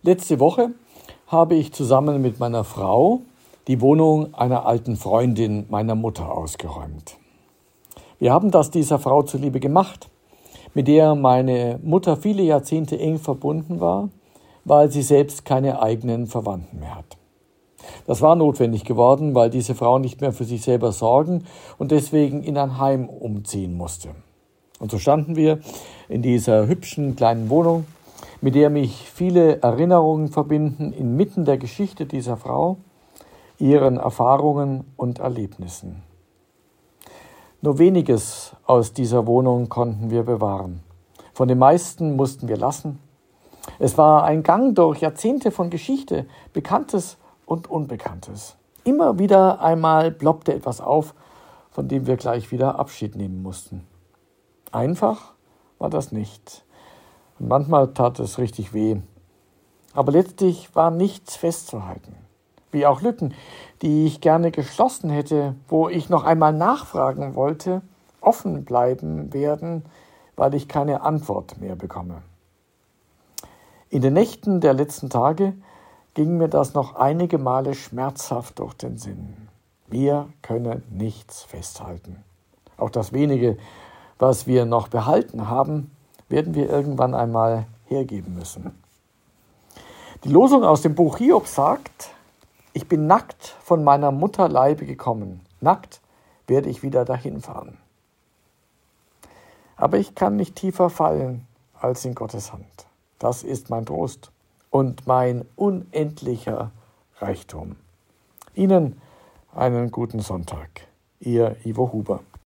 Letzte Woche habe ich zusammen mit meiner Frau die Wohnung einer alten Freundin meiner Mutter ausgeräumt. Wir haben das dieser Frau zuliebe gemacht, mit der meine Mutter viele Jahrzehnte eng verbunden war, weil sie selbst keine eigenen Verwandten mehr hat. Das war notwendig geworden, weil diese Frau nicht mehr für sich selber sorgen und deswegen in ein Heim umziehen musste. Und so standen wir in dieser hübschen kleinen Wohnung, mit der mich viele Erinnerungen verbinden, inmitten der Geschichte dieser Frau, ihren Erfahrungen und Erlebnissen. Nur weniges aus dieser Wohnung konnten wir bewahren. Von den meisten mussten wir lassen. Es war ein Gang durch Jahrzehnte von Geschichte, Bekanntes und Unbekanntes. Immer wieder einmal ploppte etwas auf, von dem wir gleich wieder Abschied nehmen mussten. Einfach war das nicht. Und manchmal tat es richtig weh. Aber letztlich war nichts festzuhalten. Wie auch Lücken, die ich gerne geschlossen hätte, wo ich noch einmal nachfragen wollte, offen bleiben werden, weil ich keine Antwort mehr bekomme. In den Nächten der letzten Tage ging mir das noch einige Male schmerzhaft durch den Sinn. Wir können nichts festhalten. Auch das wenige, was wir noch behalten haben, werden wir irgendwann einmal hergeben müssen. Die Losung aus dem Buch Hiob sagt: Ich bin nackt von meiner Mutter Leibe gekommen. Nackt werde ich wieder dahin fahren. Aber ich kann nicht tiefer fallen als in Gottes Hand. Das ist mein Trost und mein unendlicher Reichtum. Ihnen einen guten Sonntag. Ihr Ivo Huber.